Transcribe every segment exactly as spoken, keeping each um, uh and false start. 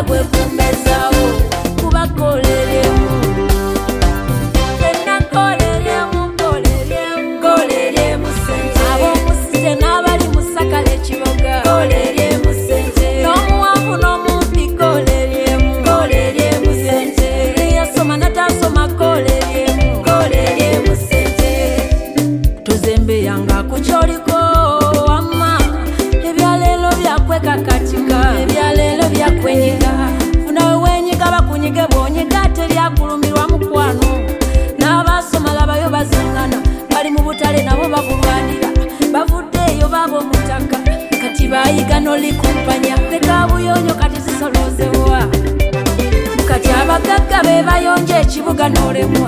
gwe kumezaawo kubakoleremu fenna koleremu koleremu koleremu sente ab'omusize n'abali mu Sakala ekiboga koleremu sente n'omuwanvu n'omumpi koleremu koleremu sente eyasoma n'ataasoma koleremu koleremu sente tozembeyanga ku kyoliko wamma ebyaleero byakwekakatika ebyaleero byakwenyiga funawe wenyiga bakunyiga bwonyiga teryakulumirwa mukwano n'abaasoma labayo bazaŋŋana bali mu butale nabo babulwanira bavuddeeyo baba omutaka kati baayiga n'olikumpanya leka buyonyo kati zisoloozewa kati abagagga be bayonja ekibuga n'olemwa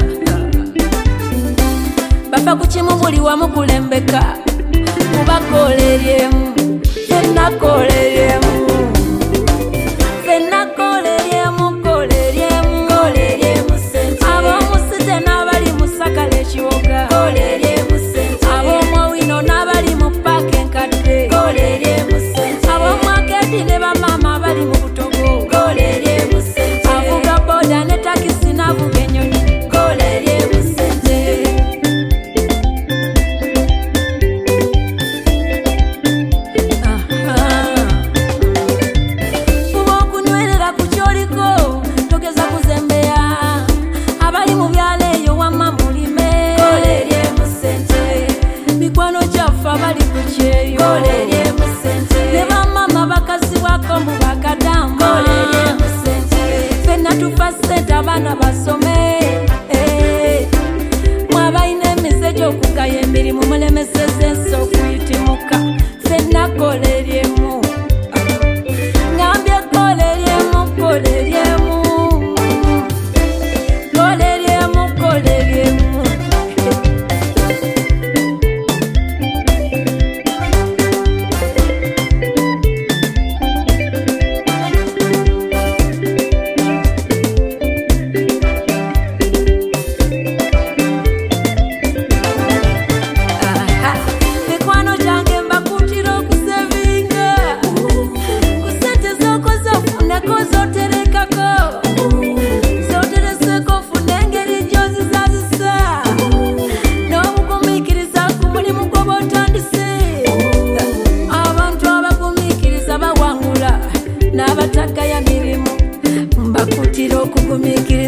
bafa ku kimu buli wamu kulembeka kubakoleryemu fenna koleryemu fenna koleryemu koleryemu koleryemu sente ab'omusize n'abali mu Sakala ekiboga koleryemu sente ab'omwawino n'abali mu paaka enkadde koleryemu sente ab'omwakedi ne bamaama abali mu butogo koleryemu sente avuga boda ne takisi n'avuga ennyonyi koleryemu sente fuba okunywerera ku kyoliko togeza kuzembeya abali mu byalo eyo wamma mulime koleryemu sente mikwano gyaffe abali ku kyeyo koleryemu sente ne bamama bakasibwako mu bakadamu koleryemu sente fenna tufa sente abaana basome mwabalina emise gy'okugaya emirimu mulemeseza ensi okuyitimuka fenna koleryemu ngambye koleryemu koleryemu koleryemu koleryemu mikwano gyange mbakutira okusevinga ku sente z'okoze ofuneko z'oterekako z'otereseko ofune engeri gy'ozizazisa n'obugumiikiriza ku mulimu gwoba otandise abantu abagumiikiriza bawangula n'abatagaya mirimu mbakutira okugumiikiriza